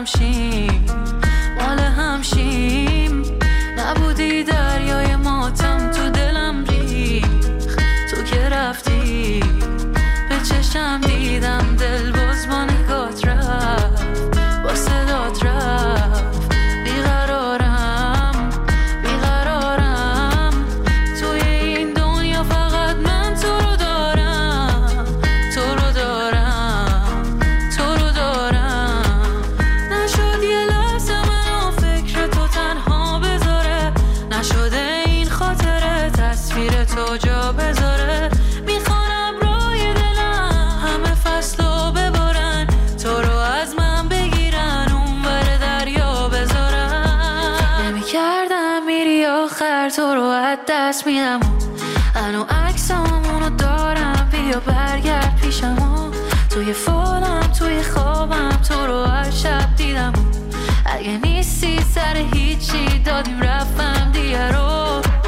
همشیم مال همشیم. نبودی دریای ماتم تو دلم ریخ، تو که رفتی به چشم دیدم دل باز با نگات رفت، با صدات رفت. بیقرارم بیقرارم توی این دنیا، فقط من تو رو دارم، تو رو دارم، تو رو دارم. نشد یه لحظه منو فکر تو تنها بذاره، نشده این خاطره تصویر تو جا بذاره. میخوانم روی دلم همه فصلو ببارن، تو رو از من بگیرن اونور دریا بذارن. نمیکردم میری آخر، تو رو از دست میدم، هنو عکسامونو دارم، بیا برگرد پیشم. توی فالم توی خوابم تو رو هر شب دیدم، اگه نیستی سر هیچی دادیم رفتم دیگه رو.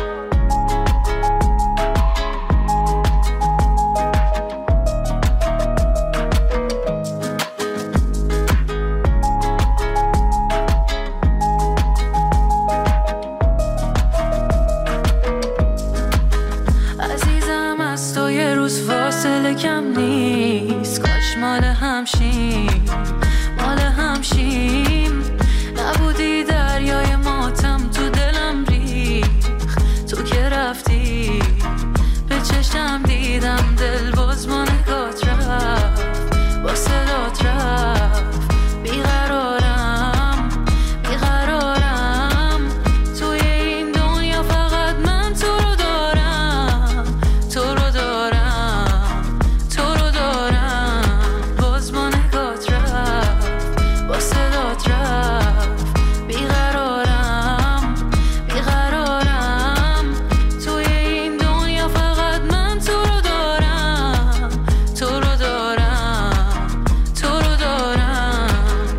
عزیزم از تو یه روز فاصله کم نیست، کاش مال همشیم مال همشیم. نبودی دریای ماتم تو دلم ریخ، تو که رفتی به چشم دیدم دل باز با نگات رفت، با صدات رفت. بیقرارم بیقرارم توی این دنیا، فقط من تو رو دارم، تو رو دارم، تو رو دارم. باز با نگات رفت، با صدات رفت. بیقرارم بیقرارم توی این دنیا، فقط من تو رو دارم، تو رو دارم، تو رو دارم.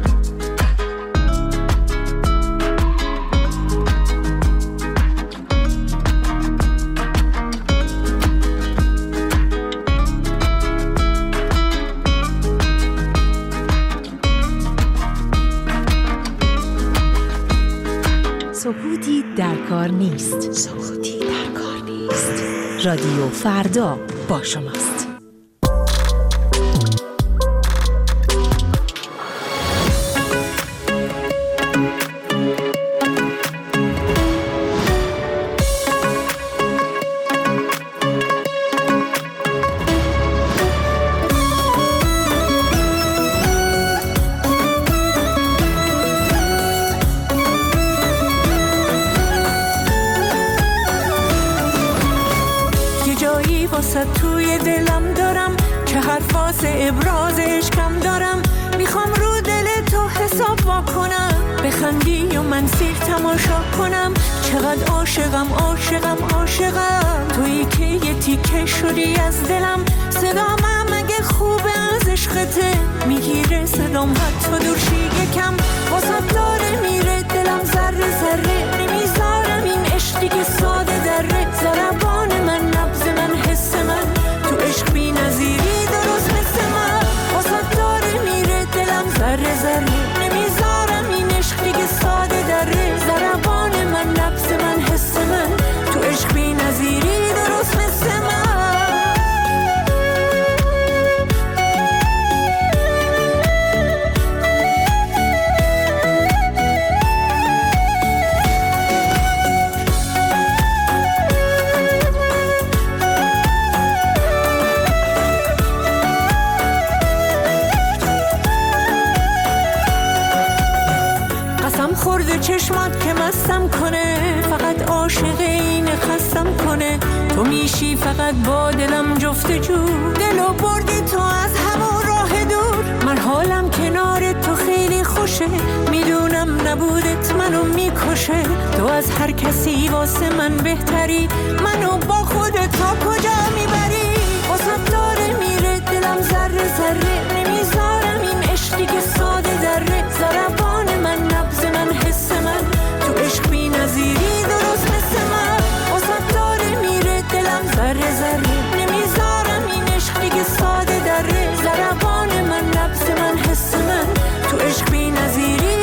سکوتی در کار نیست. سکوتی در کار نیست. رادیو فردا با شماست. توی دلم دارم که حرف واسه ابراز عشقم دارم، میخوام رو دل تو حساب واکنم، بخندی و من سیر تماشا کنم. چقدر عاشقم عاشقم عاشقم تویی که یه تیکه شدی از دلم. صدام اگه خوبه از عشقته میگیره صدام، حتی دورشی یکم واسه داره میره دلم ذره ذره. نمیذارم این عشقی که ساده دره، ضربان من نبض من حس من تو عشق بی نظیری درست مثل من واسه داره میره دلم ذره ذره. نمیذارم این عشقی که ساده دره، ضربان من نبض من حس من تو عشق بی نظیری درست مثل من. خورده چشمات که مستم کنه، فقط عاشق اینه خستم کنه. تو میشی فقط با دلم جفتجو، دلو بردی تو از همون راه دور. من حالم کنار تو خیلی خوشه، میدونم نبودت منو میکشه. تو از هر کسی واسه من بهتری، منو با خودت تا کجا میبری. واسه داره میره دلم ذره ذره، نمیذارم این عشقی که ساده دره. ضربان من نبض من حس من تو عشق بی نظیری درست مثل من واسه داره میره دلم ذره ذره. نمیذارم این عشقی که ساده دره. ضربان من نبض من حس من تو عشق بی نظیری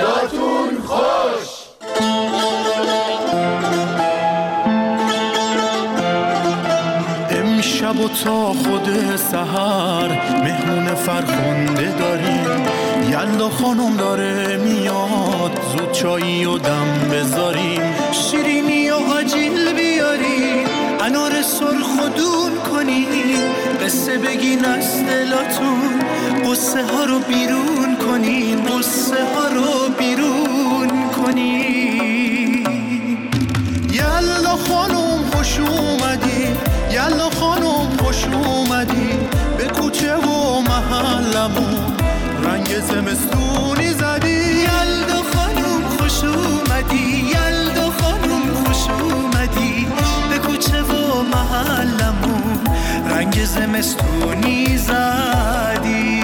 شیداتون خوش. امشب و تا خود سحر مهمون فرخنده داریم. یلدا خانم داره میاد، زود چایی و دم بذاریم. شیرینی و آجیل بیاریم، انار سرخ و دون کنیم. قصه بگین از دلاتون، قصه ها رو بیرون کنین. قصه ها رو بیرون کنین. یلا خانم خوش اومدی، یلا خانم خوش اومدی. به کوچه و محلمون رنگ زمستونی زدی. یلدا خانم خوش اومدی، یلدا خانم خوش اومدی. به کوچه و محلمون رنگ زمستونی زدی.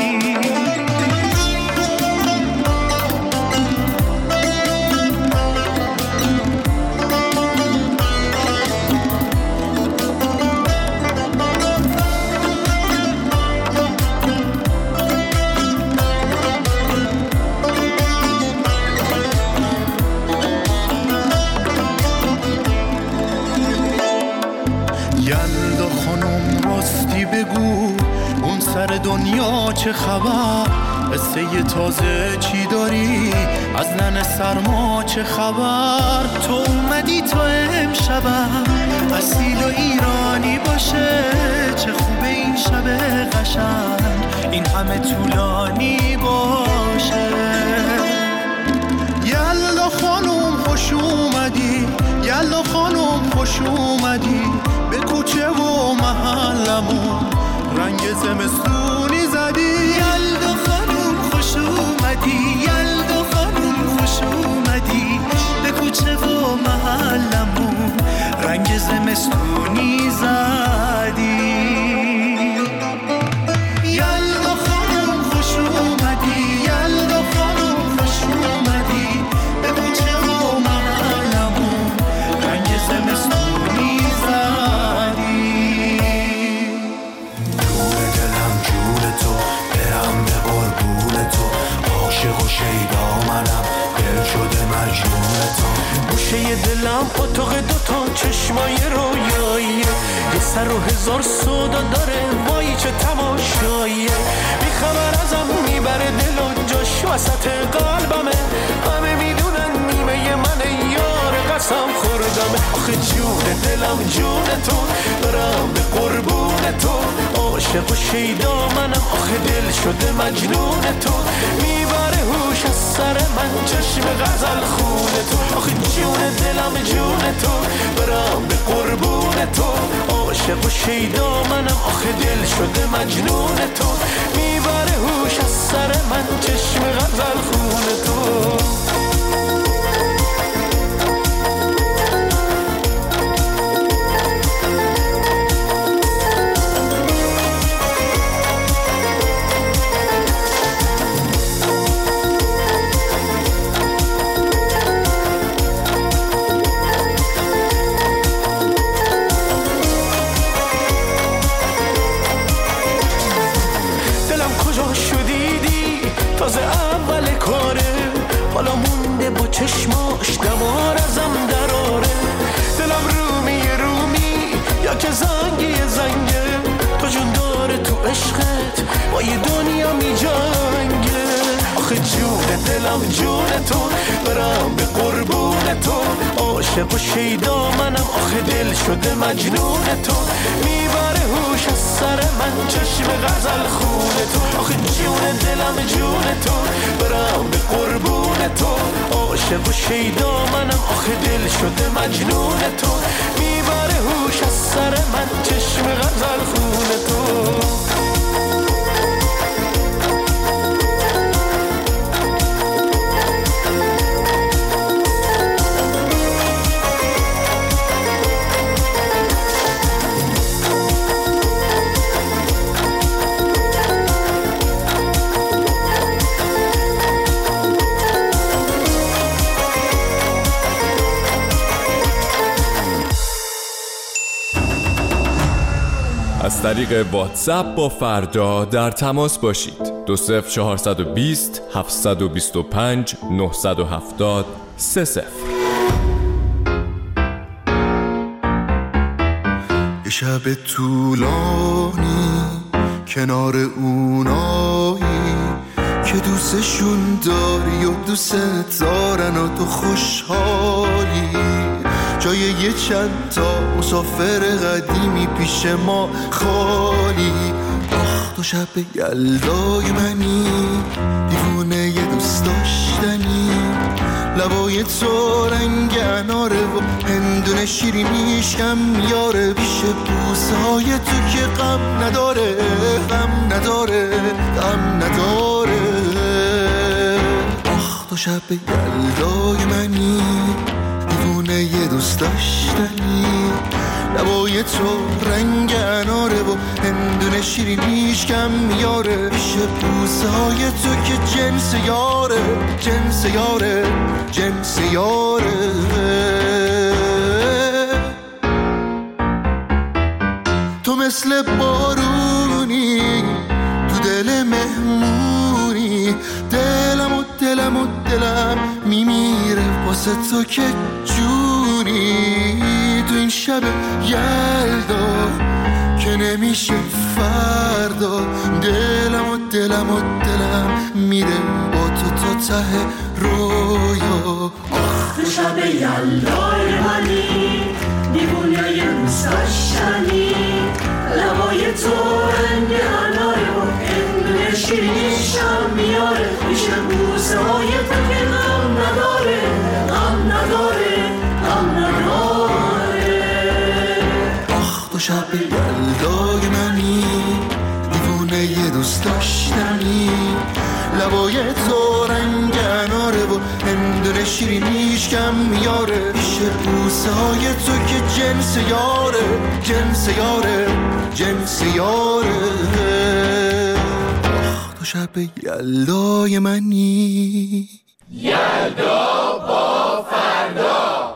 یلدا خانم راستی بگو، اون سر دنیا چه خبر؟ قصه تازه چی داری؟ از نن سرما چه خبر؟ تو اومدی تا امشبم اصیل و ایرانی باشه. چه خوبه این شب قشنگ، این همه طولانی باشه. یلا خانم خوش اومدی، یلا خانم خوش اومدی. به کوچه و محلمون رنگ زمستونی زدی. یلدا خانم خوش اومدی، یلدا خانم خوش اومدی. به کوچه و محلمون رنگ زمستونی زدی. یلدا خانم خوش اومدی، یلدا خانم خوش اومدی. به کوچه و محلمون رنگ زمستونی زدی. دور دلم جون تو، برم به قربون تو. عاشق و شیدا منم، دل شده مجنون تو. گوشه دلم اتاق دوتا چشمای رویاییه. یه سر و هزار سودا داره، وای چه تماشاییه. بیخبر ازم میبره دل و جاش وسط قلبمه. همه میدونن نیمه من یار قسم خوردمه. آخه جون دلم جون تو، برم به قربون تو. عاشق و شیدا منم، آخه دل شده مجنون تو. میبره هوش از سر من چشم غزل خون تو. آخه جون دلم جون تو، برم به قربون تو. عاشق و شیدا منم، آخه دل شده مجنون تو. میبره هوش از سر من چشم غزل خون تو. تازه اول کاره، حالا مونده با چشماش دمار ازم دراره. دلم رومی یا که زنگی زنگه. تو جون داره تو عشقت با یه دنیا می جنگه. آخه جون دلم جون تو، برم به قربون تو. عاشق و شیدا منم، آخه دل شده مجنون تو. میبره هوش از سر من چشم غزل خون تو. آخه جون دلم جون تو، برم به قربون تو. عاشق و شیدا منم، آخه دل شده مجنون تو. میبره هوش از سر من چشم غزل خون تو. از طریق واتساپ با فردا در تماس باشید. 20420 725 970 30. یه شب طولانی کنار اونایی که دوستشون داری و دوست دارن و تو خوشحالی، جای یه چند تا مسافر قدیمی پیش ما خالی. آخ تو شب یلدای منی، دیوونه یه دوست داشتنی، لبای تو رنگ اناره و هندونه شیرینیش کم یاره، پیش بوسهای تو که غم نداره، غم نداره، غم نداره. آخ تو شب یلدای منی، دیوونه یه دوست داشتنی، لبای تو رنگ اناره و هندونه شیرینیش کم یاره، پیش بوسهای تو که جنس یاره، جنس یاره، جنس یاره. تو مثل بارونی تو دل مهمونی، دلم میمیره واسه تو که جونی. تو این شب یلدا که نمیشه فردا، دلم میره با تو ته رویا. آخ تو شب یلدای منی، دیوونه یه دوست داشتنی، لبای تو رنگ اناره و هندونه شیرینیشم میاره، پیش بوسه های تو که غم نداره، غم نداره، غم نداره. آخ تو شب یلدای منی، دیوونه یه دوست داشتنی، لبای تو رنگ اناره و هندونه شیرینیش کم میاره، پیش بوسه های تو که جنس یاره، جنس یاره، جنس یاره. آخ تو شب یلدای منی. یلدا با فردا.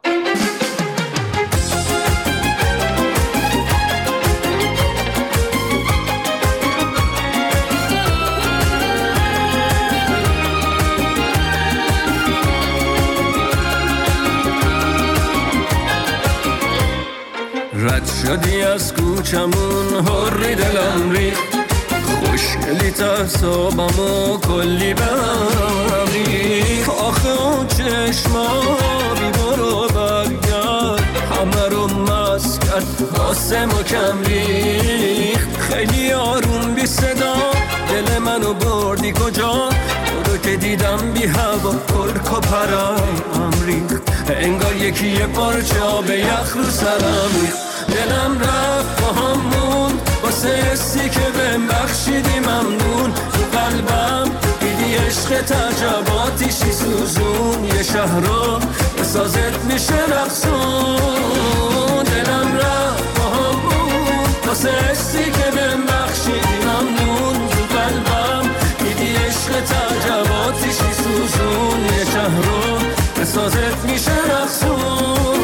رد شدی از کوچمون هری دلم ریخت، خوشگلی تصابمو کلی بهم ریخت. آخه اون چشما بی برو برگرد همه رو مست کرد، واسه ما کم ریخت. خیلی آروم بی صدا دل منو بردی کجا، تو رو که دیدم بی هوا پرک و پرم ریخت. انگار یکی یه پارچه به یخ رو سرم ریخت. دلم رفت با همون واسه حسی که بهم بخشیدی ممنون. تو قلبم دیدی عشق تعجباتیشی سوزون، یه شهر رو به سازت میشه رقصون. دلم رفت با همون واسه حسی که بهم بخشیدی ممنون. تو قلبم دیدی عشق تعجباتیشی سوزون، یه شهر رو به سازت میشه رقصون.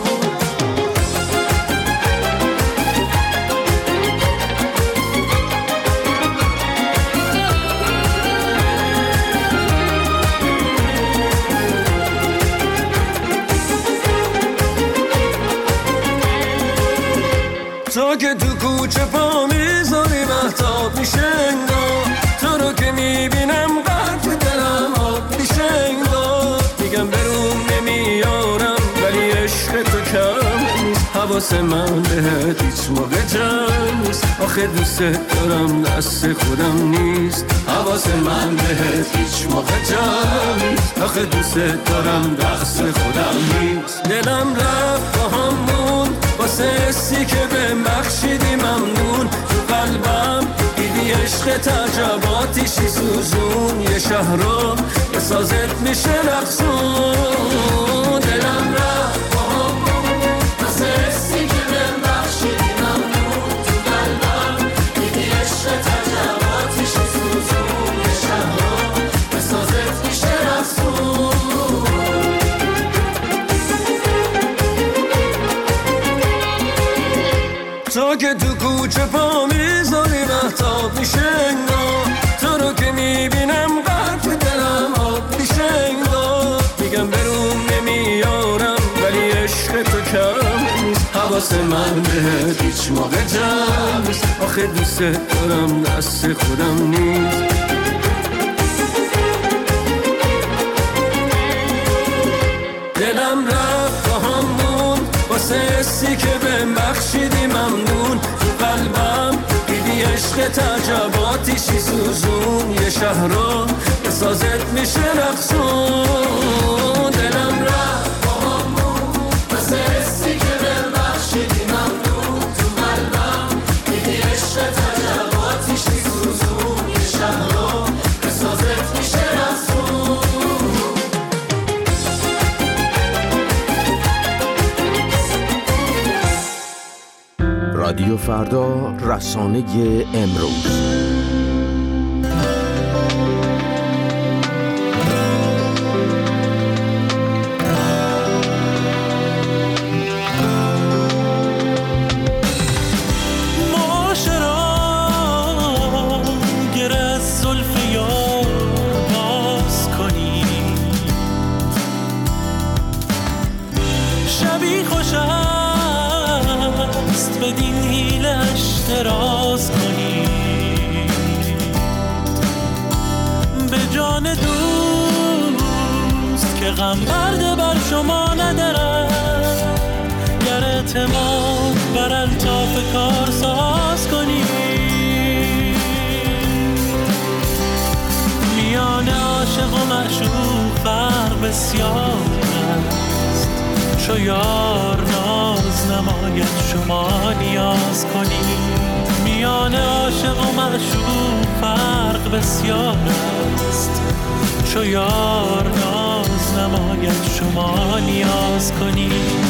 تو که تو کوچه پا میذاری مهتاب میشه انگار، تو رو که میبینم قلب دلم آب میشه انگار. میگم برون نمیارم ولی عشق تو کم نیست، حواس من بهت هیچ موقع جمع نیست. آخه دوست دارم دست خودم نیست، حواس من بهت هیچ موقع جمع نیست. آخه دوست دارم دست خودم نیست. دلم رفت با همون واسه حسی که بهم بخشیدی ممنون. تو قلبم دیدی عشق تعجباتیشی سوزون، یه شهر رو به سازت میشه رقصون. دلم رفت با همون واسه حسی که بهم بخشیدی ممنون. تو قلبم دیدی عشق تعجباتیشی سوزون، یه شهر رو به سازت میشه رقصون. تو که تو کوچه پا واسه من بهت هیچ موقع جمع نیست. آخه دوست دارم دست خودم نیست. دلم رفت خواهم موند واسه حسی که بهم بخشیدی ممنون. تو قلبم دیدی عشق تعجباتیشی سوزون. یه شهر رو به سازت میشه رقصون. دلم رفت خواهم موند واسه حسی که بهم بخشیدی ممنون. تو قلبم دیدی عشق تعجباتیشی سوزون. یه شهر رو به سازت میشه رقصون. رادیو فردا، رسانه امروز. دراز کنی به جان دوست که غم برده بر شما ندارد. گر اعتماد بر الطاف کار ساز کنی میان عاشق و معشوق فرق بسیار است. چو یار ناز نماید شما نیاز کنی میان عاشق و معشوق فرق بسیار است. چو یار ناز نماید شما نیاز کنی.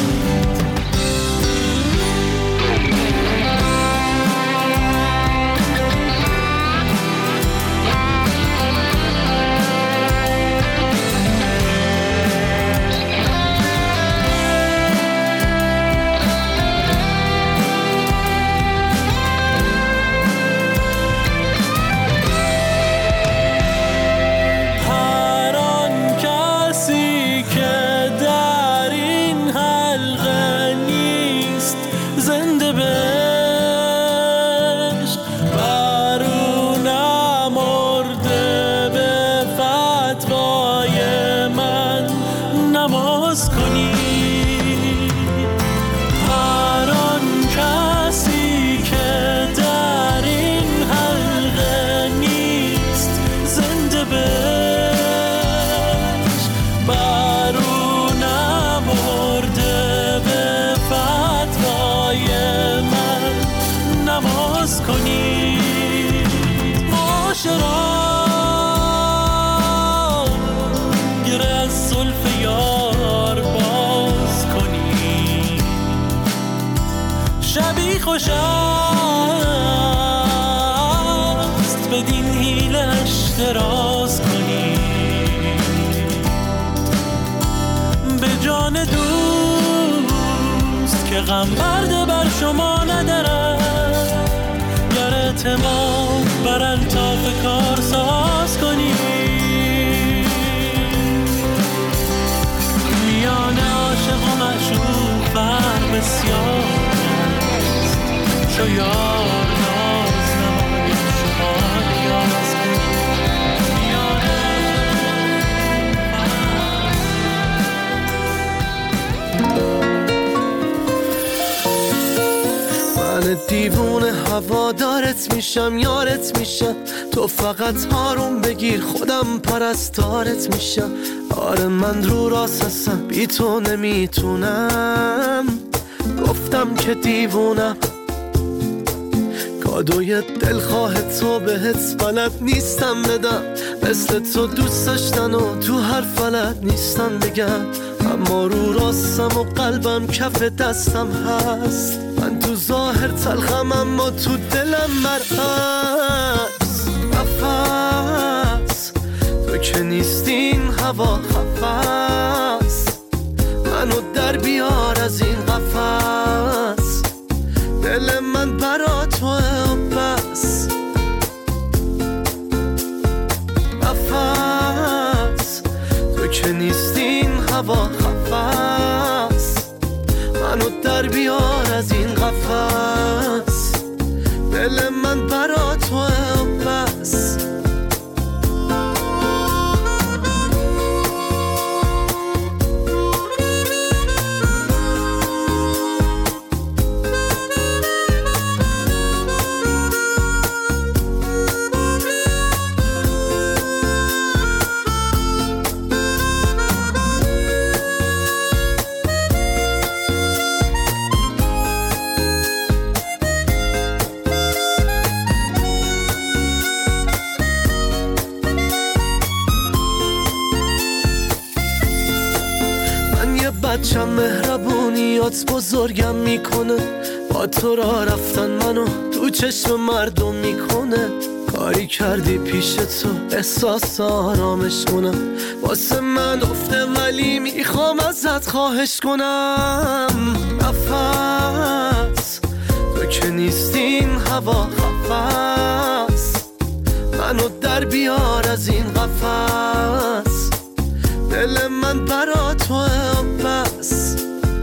خوش است بدین حیلش دراز کنی به جان دوست که غم برده بر شما ندارد. گر اعتماد بر الطاف کار ساز کنی میان عاشق و معشوق فرق بسیار چو یار ناز نماید شما نیاز کنی من دیوونه هوادارت میشم یارت میشم تو فقط آروم بگیر خودم پرستارت میشم. آره من رو راست هستم بی تو نمیتونم گفتم که دیوونم کادوی دلخواه تو بهت بلد نیستم بدم مثل تو دوست داشتن و تو هر فلد نیستم بگم اما رو راستم و قلبم کف دستم هست. من تو ظاهر تلخم اما تو دلم مرعز نفس تو که نیستین هوا خفص منو در بیار از این قفس دل من برا توه و بس نفس تو که نیستین هوا خفص منو در بیار از این قفس، دل من برا تو بس. بچم مهربونیات بزرگم میکنه، با تو را رفتن منو تو چشم مردم میکنه. کاری کردی پیش تو احساس آرامش کنم، واسه من افته ولی میخوام ازت خواهش کنم. نفس تو که نیستین هوا خفص، منو در بیار از این قفس، دل من برا تو بس.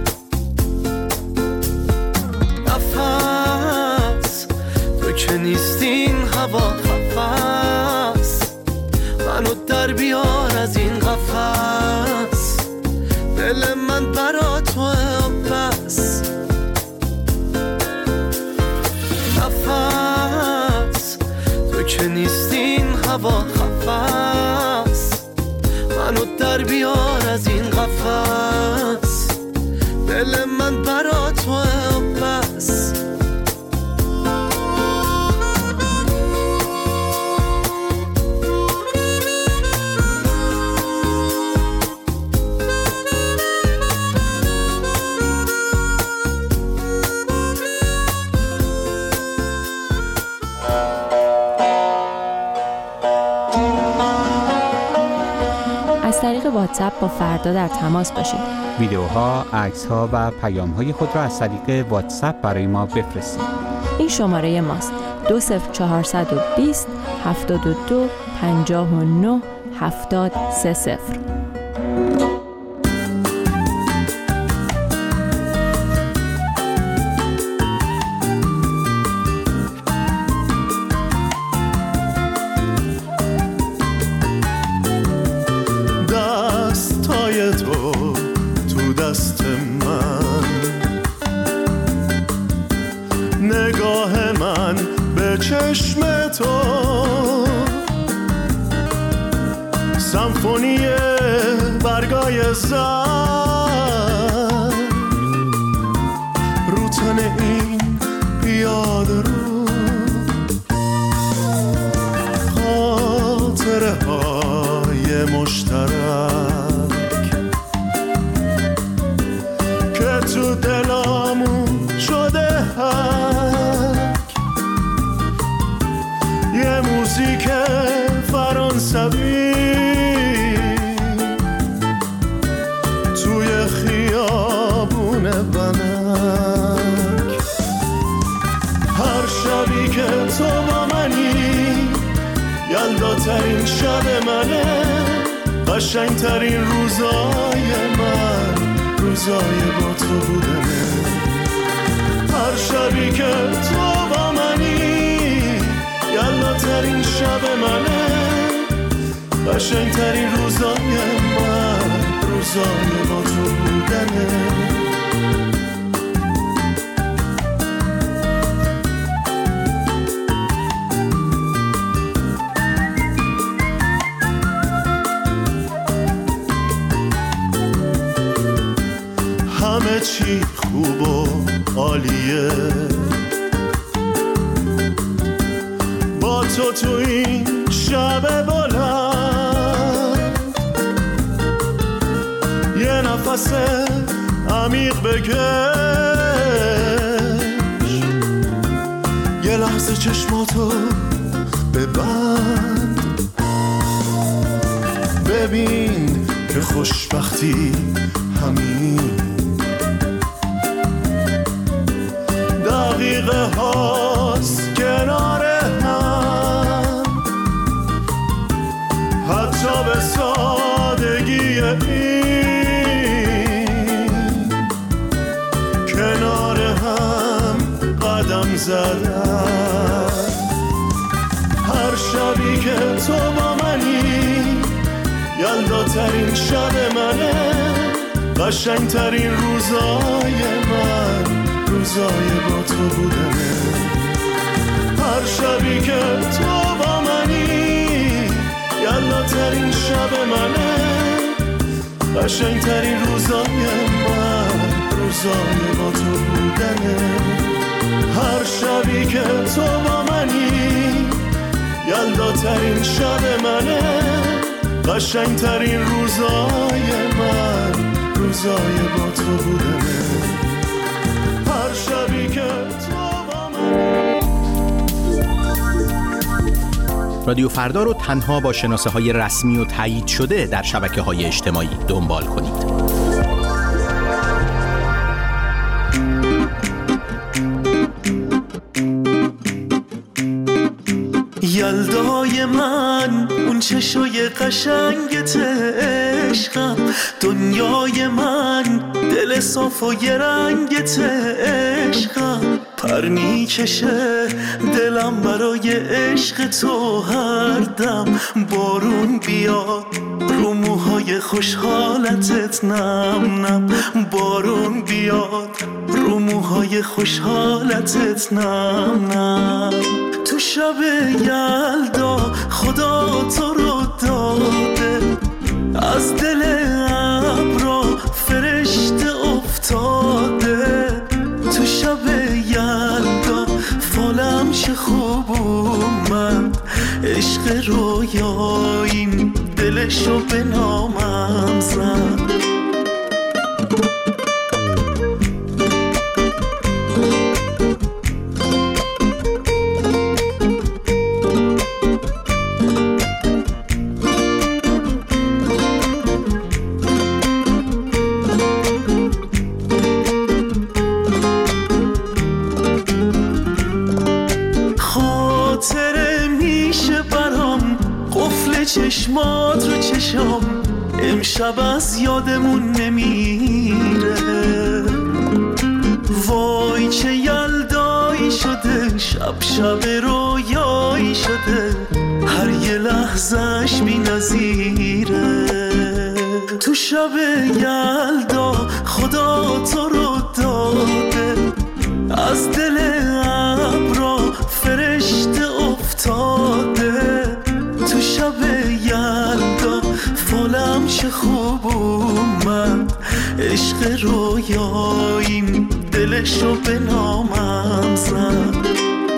نفس تو که نیستین هوا خفص، منو در بیار از این قفس، دل من برا تو بس. نفس تو که نیستین هوا خفص، منو در بیار از این قفس، دل من برا تو بس. از طریق واتساپ با فردا در تماس باشید. ویدیوها، عکس‌ها و پیام‌های خود را از طریق واتساپ برای ما بفرستید. این شماره ماست: 20420 72 59 70 30. دست من، نگاه من به چشم تو، سمفونی برگای زر رو تن این پیاده رو، خاطره های مشترک تو دلامون شده هک، یه موزیک فرانسوی توی خیابون بنک. هر شبی که تو با منی، یلداترین شب منه، قشنگترین روزای من، روزای با تو بودنه. هر شبی که تو با منی، یلداترین شب منه، قشنگترین روزای من، روزای با تو بودنه. همه چی خوب و عالیه با تو تو این شب بلند، یه نفس عمیق بکش، یه لحظه چشماتو ببند، ببین که خوشبختی همین دقیقه هاست کنار هم، حتی به سادگی این کنار هم. زدم. هر شبی که تو با منی یلداترین شب منه، قشنگترین روزای من روزای با تو بودنه. هر شبی که تو با منی یلداترین شب منه، قشنگترین روزای من روزای با تو بودنه. هر شبی که تو با منی یلداترین شب منه، قشنگترین روزای من روزای با تو بودنه. هر شبی که تو با منی. رادیو فردا رو تنها با شناسه‌های رسمی و تایید شده در شبکه‌های اجتماعی دنبال کنید. یلدای من اون چشای قشنگت عشقم، دنیای من دل صاف و یه رنگت عشقم، پر میکشه دلم برای عشق تو هر دم، بارون بیاد رو موهای خوشحالتت نم نم، بارون بیاد رو موهای خوشحالتت نم نم. تو شب یلدا خدا تو رو داده، از دل ابرا فرشته افتاده. تو شب یلدا فالم چه خوب اومد، عشق رویاییم دلشو به نامم زد. چشمات رو چشم امشب از یادمون نمیره، وای چه یلدایی شده، شب شب رویایی شده، هر یه لحظهش بی نظیره. تو شب یلدا خدا تو رو داده، از دل ابرا فرشته افتاده. تو شب یلدا فالم چه خوب اومد، عشق رویاییم دلشو به نامم زد.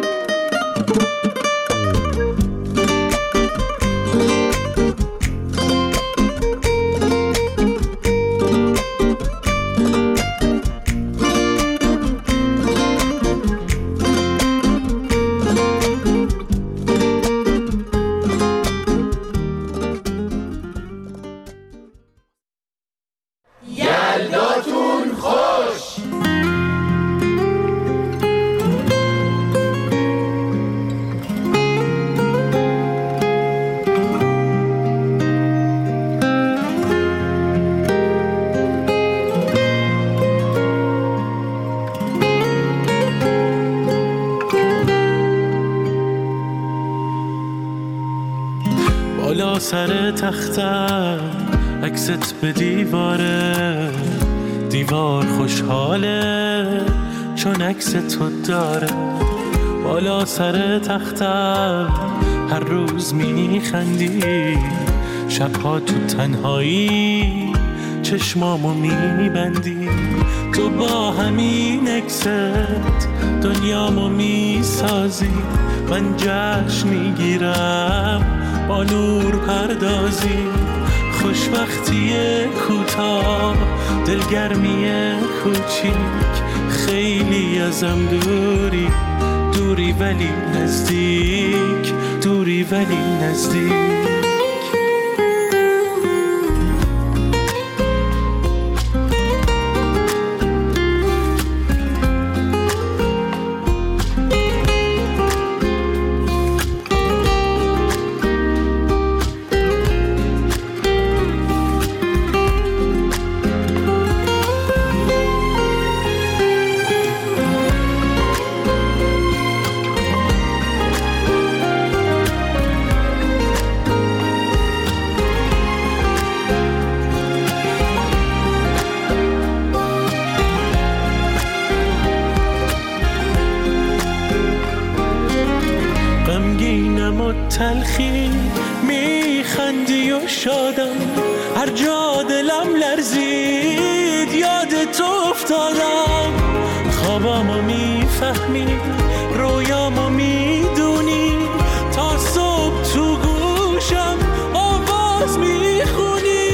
سر تختم عکست به دیواره، دیوار خوشحاله چون عکس تو داره. بالا سر تختم هر روز میخندی، شبها تو تنهایی چشمامو میبندی. تو با همین عکست دنیامو میسازی، من جشن میگیرم با نور پردازی. خوشبختی کوتاه، دلگرمی کوچیک، خیلی ازم دوری، دوری ولی نزدیک، دوری ولی نزدیک. تلخی میخندی و شادم، هر جا دلم لرزید یاد تو افتادم. خوابامو میفهمی، رویامو میدونی، تا صبح تو گوشم آواز میخونی.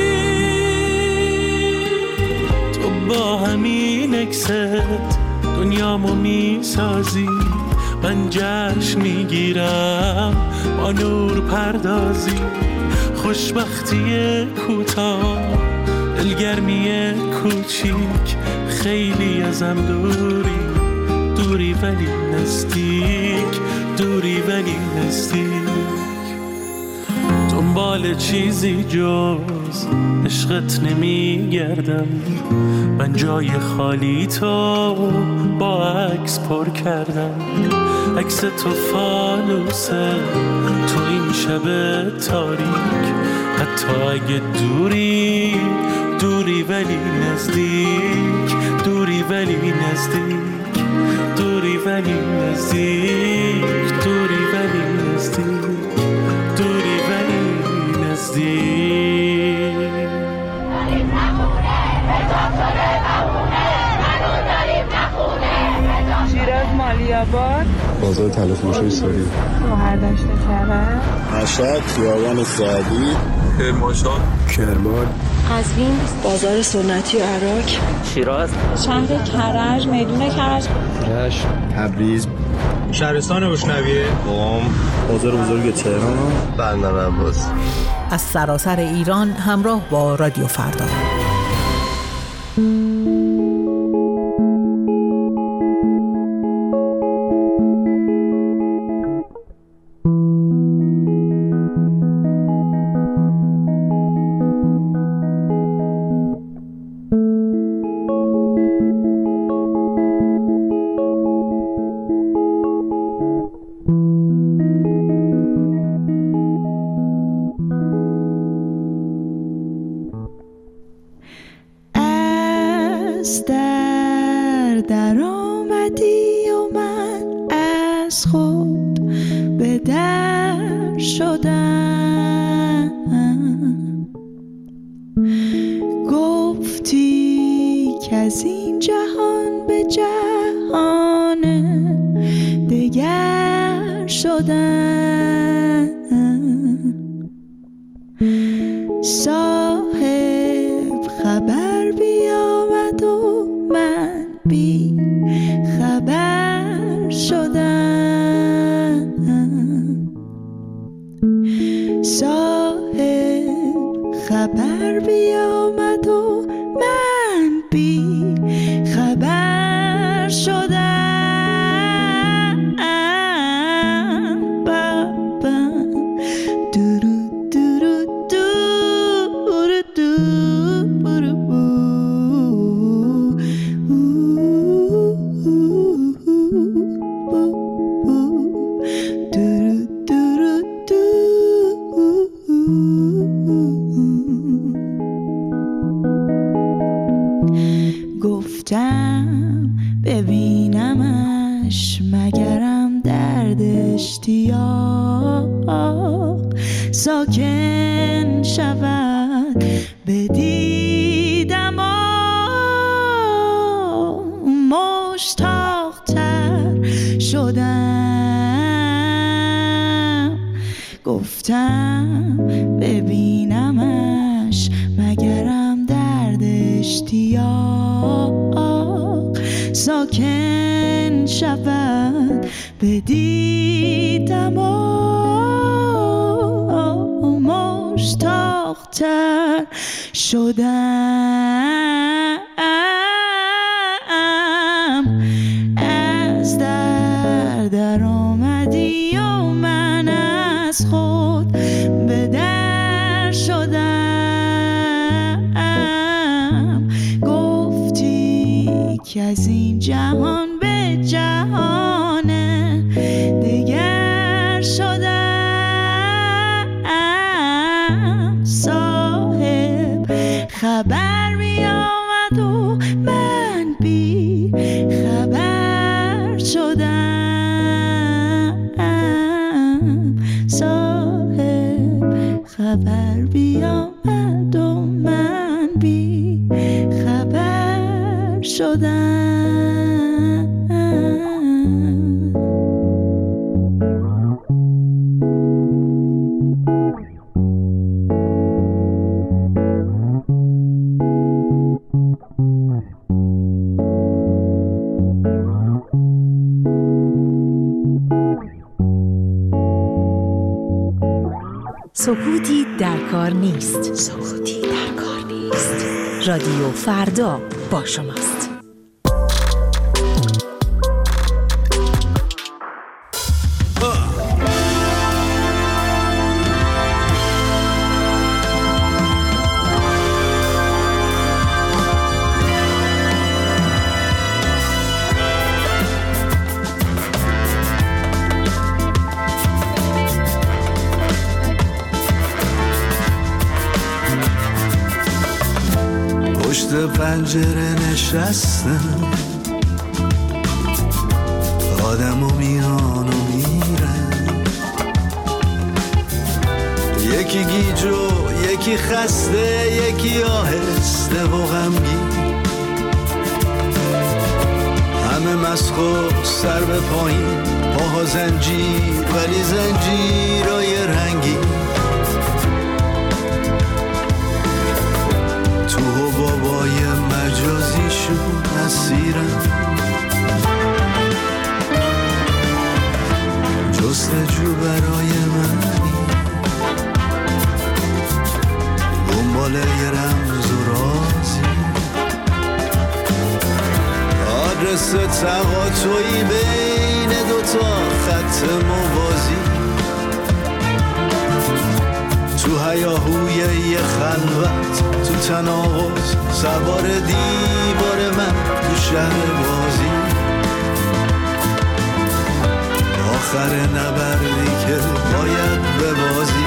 تو با همین اکست دنیامو میسازی، من جشن میگیرم با نور پردازی. خوشبختی کوتاه، دلگرمی کوچیک، خیلی ازم دوری، دوری ولی نزدیک، دوری ولی نزدیک. دنبال چیزی جز عشقت نمیگردم، من جای خالی تو با عکس پر کردم. عکس تو فانوسه تو این شب تاریک، حتی اگه دوری، دوری ولی نزدیک، دوری ولی نزدیک، دوری ولی نزدیک، دوری ولی نزدیک، دوری ولی نزدیک. شیراز مالی‌آباد، بازار تلفروشی ساری، شهردشت کرج، مشهد خیابان سعدی، کرمانشاه، کرمان، قزوین، بازار سنتی و عراق، شیراز، شهر کرج، میدون کرج، رشت، تبریز، شهرستان بوشنویه، قم، بازار بزرگ تهران، بندر عباس. از سراسر ایران همراه با رادیو فردا. در آمدی و من از خود به در شدم، گفتی که از این جهان به جهان دگر شدم. صاحب خبر بیامد و من بی خبر شدم. صاحب خبر بیامد و من بی خبر شدم. گفتم ببینمش مگرم درد اشتیاق ساکن شود بدیدم مشتاق تر شدم. گفتم ببینمش مگرم درد اشتیاق ساکن شود بدیدم مشتاق تر شدم. از در آمدی و من از خود به در شدم. گفتی که از این جهان به جهان دگر شدم. صاحب خبر می آمد و من بی خبر شدم. خبر بیامد و من بی خبر شدم. سکوتی در کار نیست. سکوتی در کار نیست. رادیو فردا با شماست. پشت پنجره نشستم، آدم و میان و میره، یکی گیجو یکی خسته یکی آهسته و غمگین، همه مسخ و سر به پایین، پاها زنجیر ولی زنجیرای رنگین، تو بابای مجازیشون اسیرم، جستجو برای منی، دنبال یه رمز و رازی، آدرس تقاطعی بین دوتا خط موازی، تو هیاهوی یه خلوت، تو تناقض سوار دیوار من، تو شهر بازی، آخر نبردی که باید ببازی.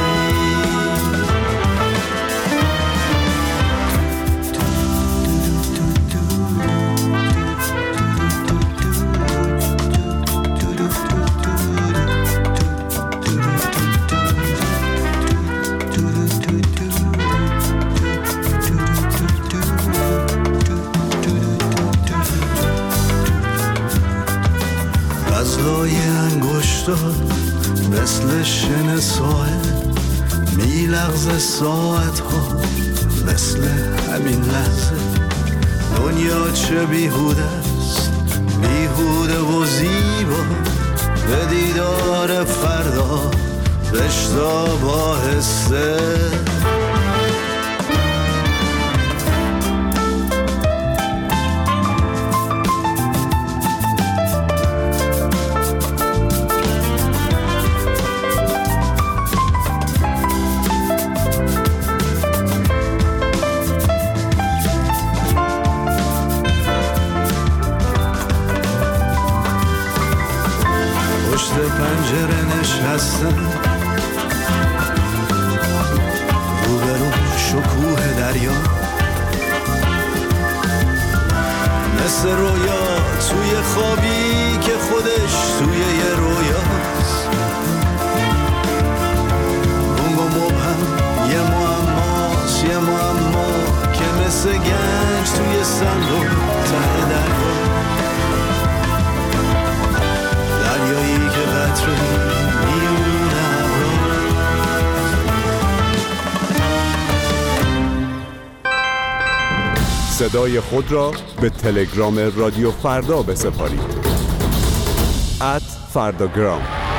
مثل شن ساحل میلغزه ساعت ها، مثل همین لحظه دنیا چه بیهوده است، بیهوده و زیبا، به دیدار فردا بشتاب آهسته. پنجره نشستم، روبرو شکوه دریا، مثل رویا توی خوابی که خودش توی یه رویاست، گنگ و مبهم یه معماست، یه معما که مثل گنج توی صندوق ته دریا، دریایی که قطره میونه صدای خود را به تلگرام رادیو فردا بسپارید. @فرداگرام.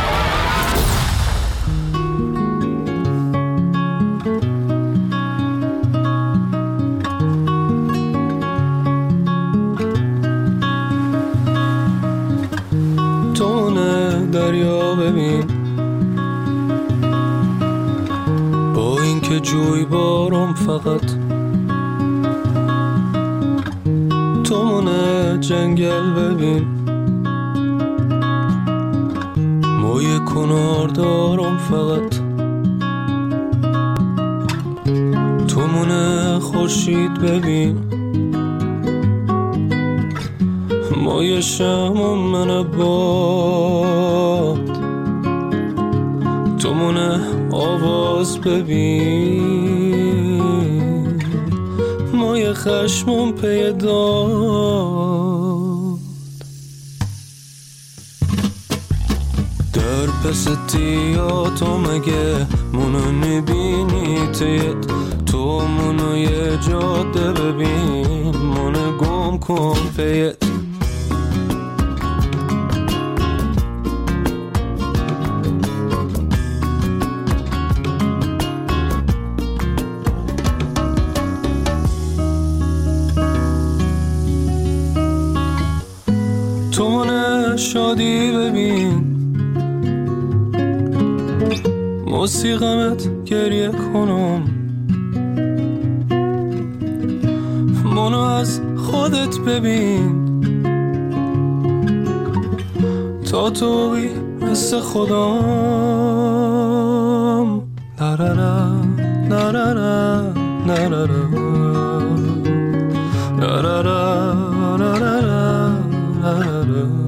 دریا ببین، با اینکه جوی بارم فقط تومونه جنگل ببین، موی کنار دارم فقط تومونه خورشید ببین، مای شم و من باد تو مونه آواز ببین مای خشمم پیداد در پس تیا تو مگه منو نبینی تیت تو منو یه جاده ببین منو گم کن پیت تو منو شادی ببین موسیقمت گریه کنم منو از خودت ببین تا توی مثل خودم نرارا نرارا نرارا نرارا نرارا نرارا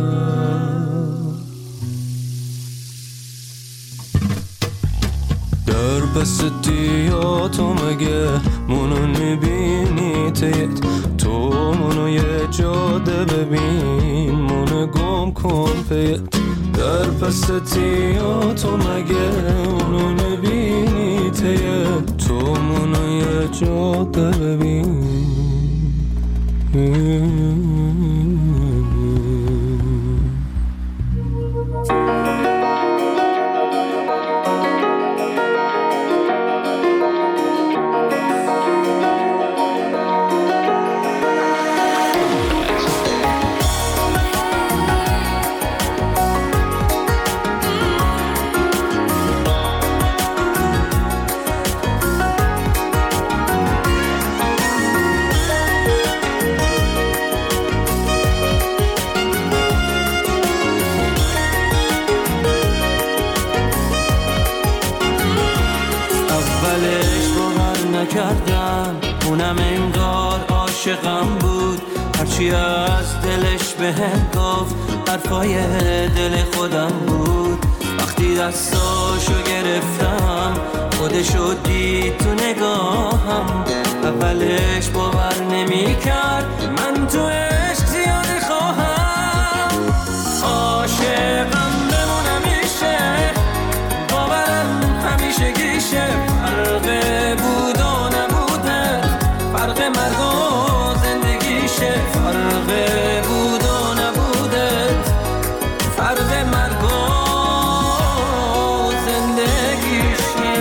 در بستی یا تو مگه منو نبینی تیت تو منو یه جاده ببین منو گم کن پیت در پستی یا تو مگه منو نبینی تیت تو منو یه جاده ببین کردم اونم انگار عاشقم بود هرچی از دلش بهم گفت حرفای دل خودم بود وقتی دستاشو گرفتم خودشو دید تو نگاهم اولش باور نمی کرد من تو عشق زیاده خواهم عاشقم بمونم میشه باورم همیشه گیشه فرق بود فرق مرگ و زندگیشه فرق بود و نبوده فرق مرگ و زندگیشه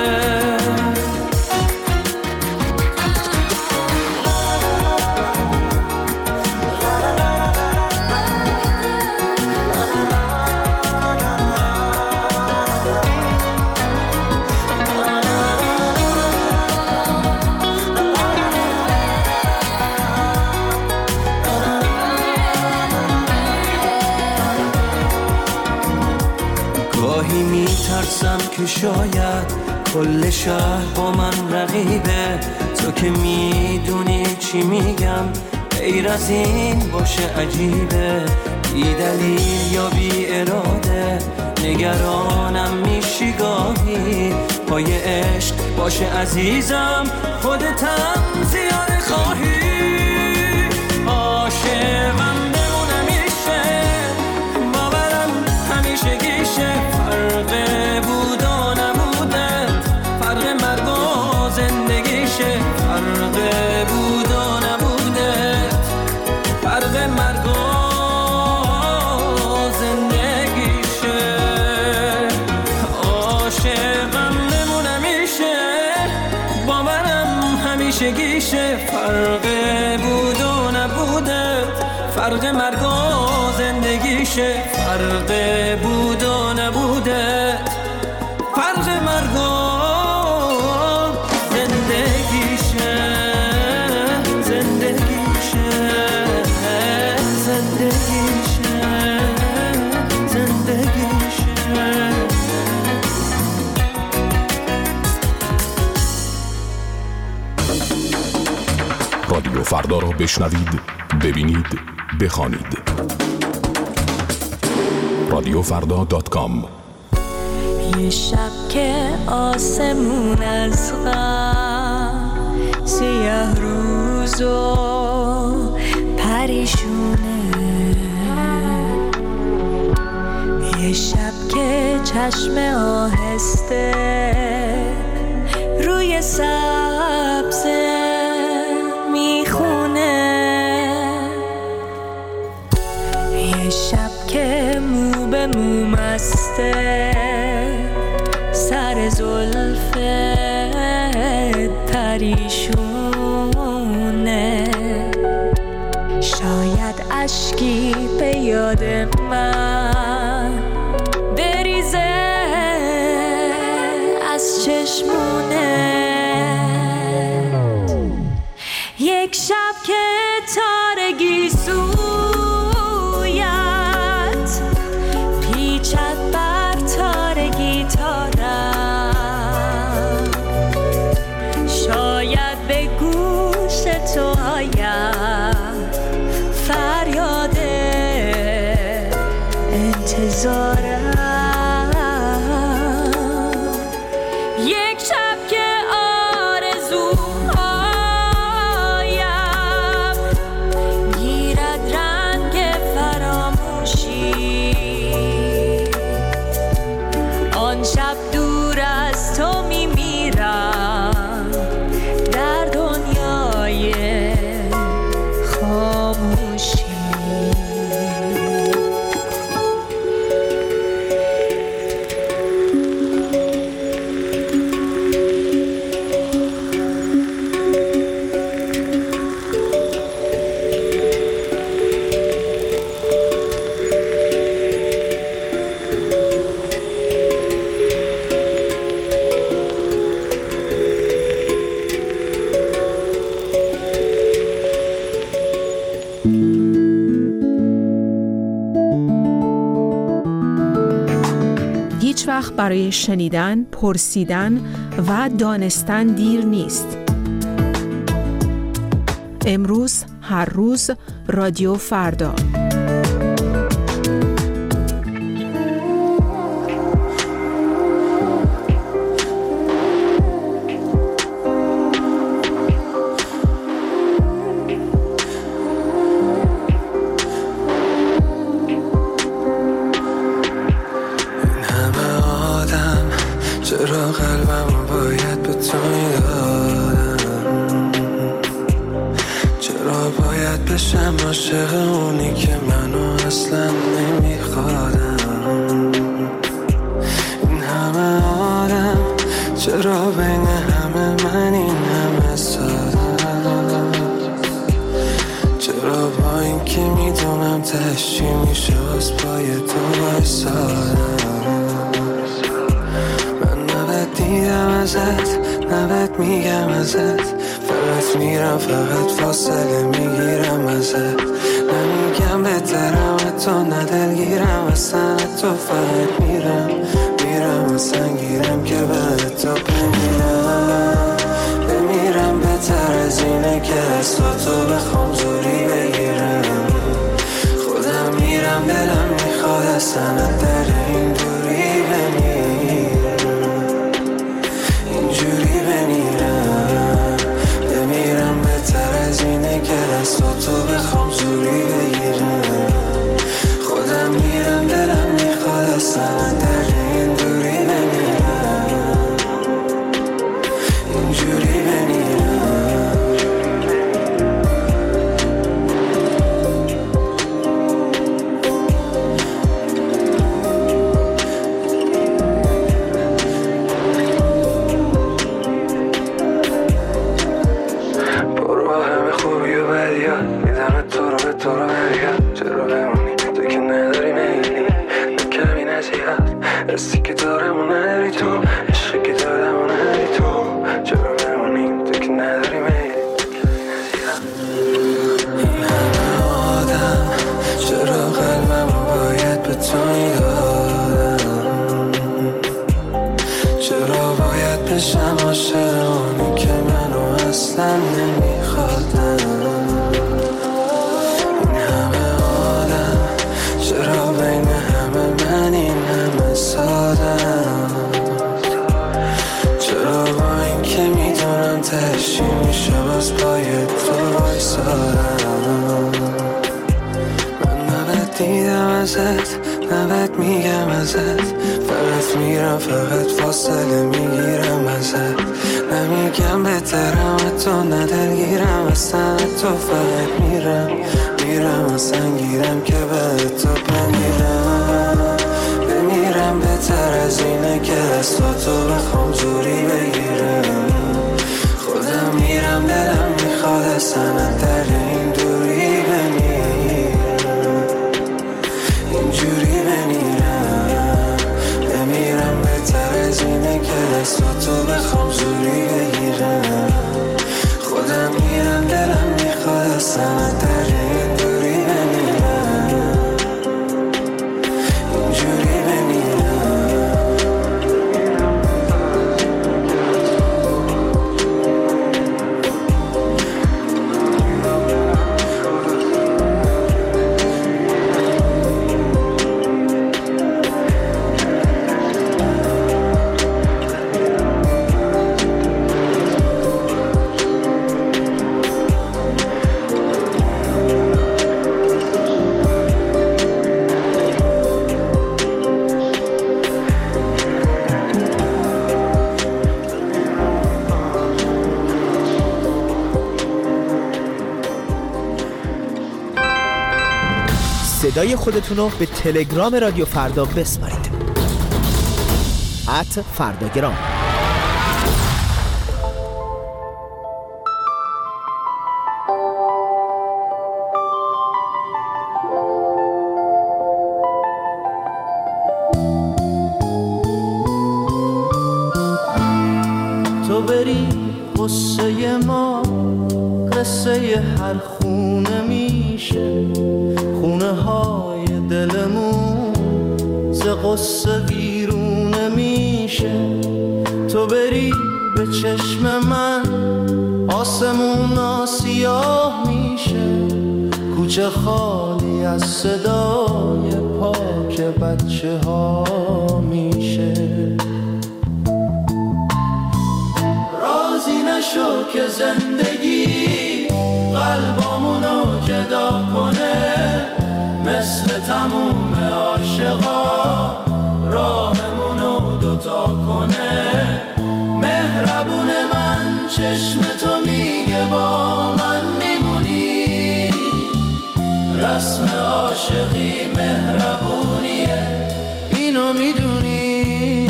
گاهی میترسم که شاید کل شهر با من رقیبه تو که میدونی چی میگم غیر از این باشه عجیبه بی دلیل یا بی اراده نگرانم میشی گاهی پای عشق باشه عزیزم خودتم زیاده خواهی عاشقم بمونم میشه باورم همیشه گیشه فرق بود و نبوده فرق مرگ و زندگیشه فرق بود و نبوده فرق مرگ و زندگیشه عاشقم بمونم میشه باورم همیشه گیشه فرق بود و نبوده فرق مرگ و زندگیشه فرق بود و نبوده فرق مرگ و زندگیشه زندگیشه زندگیشه زندگیشه رادیو فردا را بشنوید ببینید بخوانید رادیوفردا.com یه شب که آسمون از غم سیاه روز و پریشونه، یه شب که چشم آهسته روی سبزه میخونه، یه شب که مو به مو مسته سر زلفت پریشونه، شاید اشکی به یاد من بریزه از چشمونه، یک شب که تارگی سویت پیچت بر تارگی تارم، شاید به گوش تو آید فریاد انتظارم، یک شب که آرزوهایم گیرد رنگ فراموشی، آن شب دور از تو میمیرم در دنیای خاموشی. هیچ وقت برای شنیدن، پرسیدن و دانستن دیر نیست. امروز، هر روز، رادیو فردا. چرا قلبم باید به تو میدادم، چرا باید بشم عاشق اونی که منو اصلا نمیخوادم، این همه آدم چرا بین همه من این همه سادم، چرا با این که میدونم تشتی میشه از پای تو بایستادم، دیدم ازت نبت میگم ازت، فقط میرم فقط فاصله میگیرم ازت، نمیگم بهترم تو ندلگیرم اصلا تو، فقط میرم اصلا گیرم که بعد تو بمیرم بهتر از اینه که از تو بخوام زوری بگیرم، خودم میرم دلم میخواد اصلا در این دوری بمیرم بهتر از اینه که دست تو بخوام زوری بگیرم، خودم میرم دلم میخواد اصلا در این دوری بمیرم، اینجوری بمیرم. ازت نبت میگم ازت فقط میرم فقط فاصله میگیرم ازت نمیگم بهترم تو ندلگیرم اصلا تو فقط میرم اصلا گیرم که به تو بمیرم بهتر از اینه که از تو بخوام زوری بگیرم خودم میرم دلم میخواد اصلا در این دوری اینجوری بمیرم بهتر از اینه که از تو بخوام زوری بگیرم خودم میرم دلم میخواد اصلا در این دوری اینجوری صدای خودتون رو به تلگرام رادیو فردا بسپارید @فرداگرام. تو بری قصه ما قصه هر خونه میشه خونه های دلمون ز قصه ویرونه میشه تو بری به چشم من آسمون سیاه میشه کوچه خالی از صدای پاک بچه ها میشه رازی نشو که زندگی قلبامونو جدا کنه مثل تموم عاشقا راهمونو دوتا کنه مهربون من چشم تو میگه با من میمونی رسم عاشقی مهربونیه اینو میدونی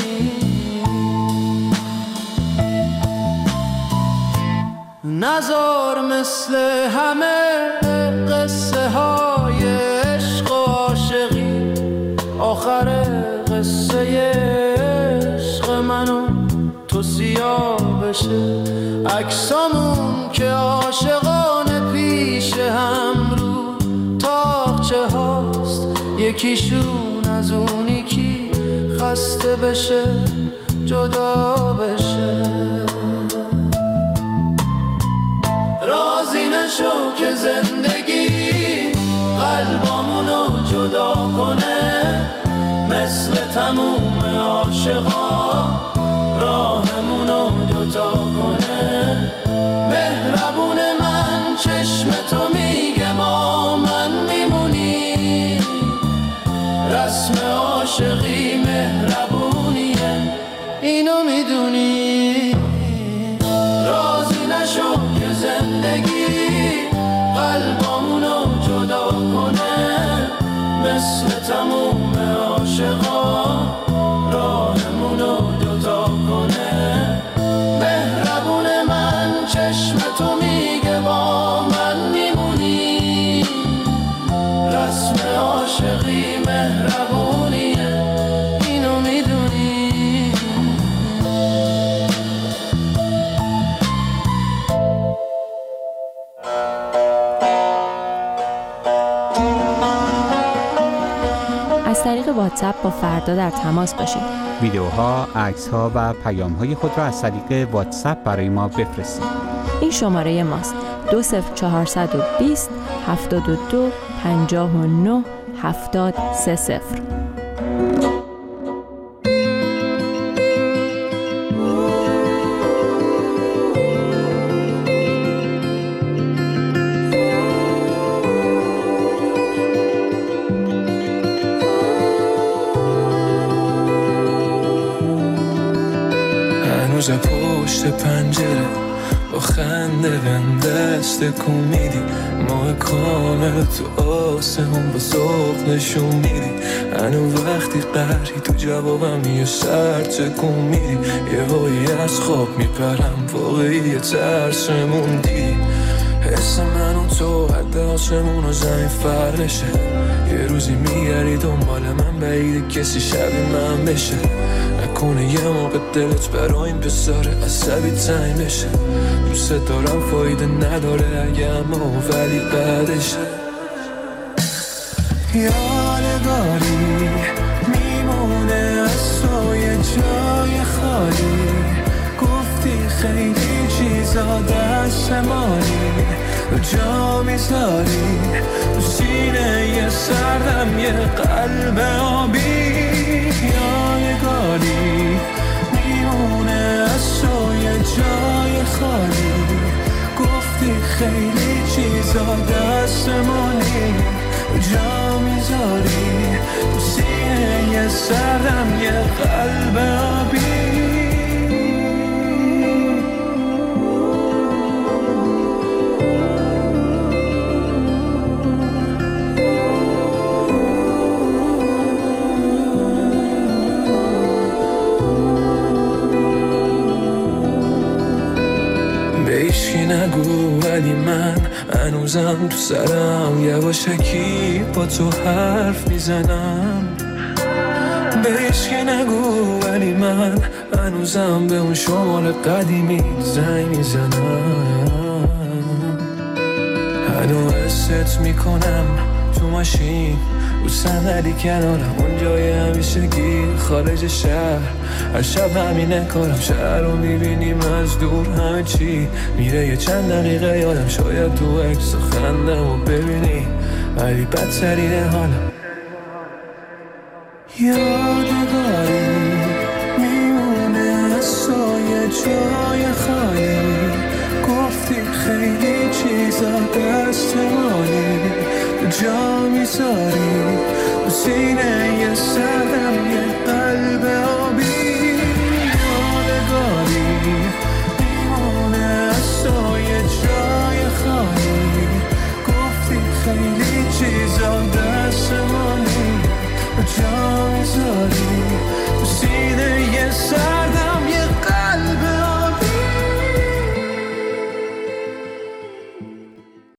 نزار مثل همه قصه های عشق و عاشقی آخر قصه عشق منو تو سیاه بشه عکسامون که عاشقانه پیش هم رو تاقچه هاست یکیشون از اون یکی خسته بشه جدا بشه رازی نشو که زندگی قلبامونو جدا کنه مثل تموم عاشقا راهمونو دوتا کنه مهربون من چشم تو میگه ما من میمونی رسم عاشقی مهربونیه اینو میدونی رازی نشو که زندگی قلبامونو جدا کنه مثل تموم عاشقا راهمونو دوتا کنه مهربون من چشم تو میگه با من میمونی رسم عاشقی مهربونیه اینو میدونی از طریق واتساپ با فردا در تماس باشید. ویدیوها، عکس‌ها و پیام‌های خود را از طریق واتساپ برای ما بفرستید. این شماره ماست 20420 72 59 7030. روز پشت پنجره با خنده بهم دست کن میدی، ماه کامل تو آسمون با ذوق نشون میدی، هنو وقتی قهری تو جوابم یه سر تکون میدی، یه هایی از خواب میپرم واقعی ترسمون دیدی، حس من و تو حد آسمون و زمین فرقشه، یه روزی میگردی دنبال من بعید کسی شبیه من بشه، نکنه یه موقع دلت برای این پسر عصبی تنگ بشه، دوست دارم فایده نداره اگه اما ولی بعدشه، یادگاری میمونه از تو یه جای خالی، گفتی خیلی چیزا دست مالی و جا میذاری تو سینه یه سردم یه قلب آبی، یادگاری میمونه از تو یه جای خالی، گفتی خیلی چیزا دست مالی و جا میذاری تو سینه یه سردم یه قلب آبی. نگو ولی من هنوزم تو سرم یواشکی با تو حرف میزنم، بهش که نگو ولی من هنوزم به اون شمال قدیمی زنگ میزنم، هنو حست میکنم تو ماشین رو صندلی کنارم اون جای همیشگی خارج شهر، هر شب همینه کارم، شهر رو میبینیم از دور همه چی میره، یه چند دقیقه یادم شاید تو عکس و خندم و ببینی ولی بدترینه حالم، یادگاری میمونه از تو یه جای خالی، گفتی خیلی چیزا دست مالی جا میذاری و سینه یه سر